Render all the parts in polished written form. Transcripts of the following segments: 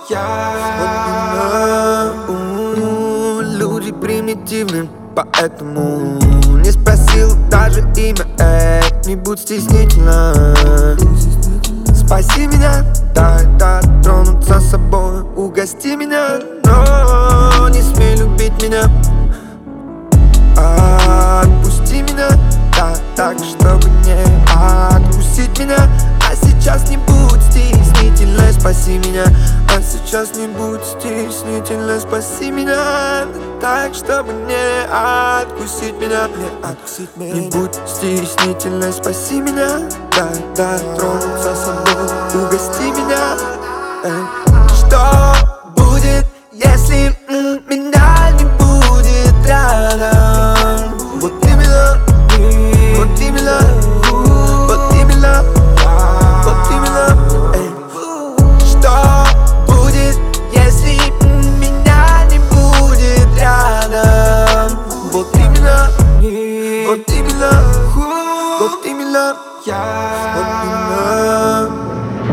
Люди примитивны, поэтому не спросил даже имя, не будь стеснительна. Спаси меня, дай тронуться собой, угости меня, но не смей любить меня. Отпусти меня, да, так, чтобы не откусить меня. А сейчас не будь стеснительной, спаси меня. А сейчас не будь стеснительной, спаси меня, так, чтобы не откусить меня, не откусить меня. Не будь стеснительной, спаси меня, да, тронуться собой, угости меня. Что будет, если меня не будет рядом? Вот именно, вот именно, вот именно, вот именно. Что будет, если меня не будет рядом? Вот именно, вот именно, вот именно, вот именно.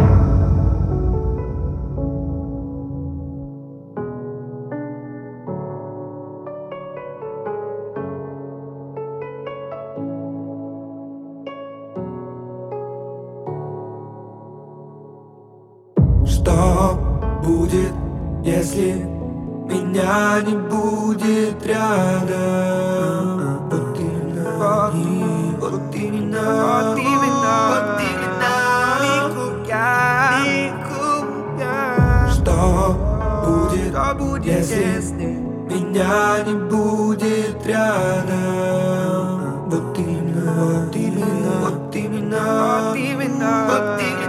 Что будет, если меня не будет рядом? Вот именно, вот именно, вот именно, вот именно. Что будет, если меня не будет рядом? Вот именно, вот именно, вот именно, вот именно, вот именно.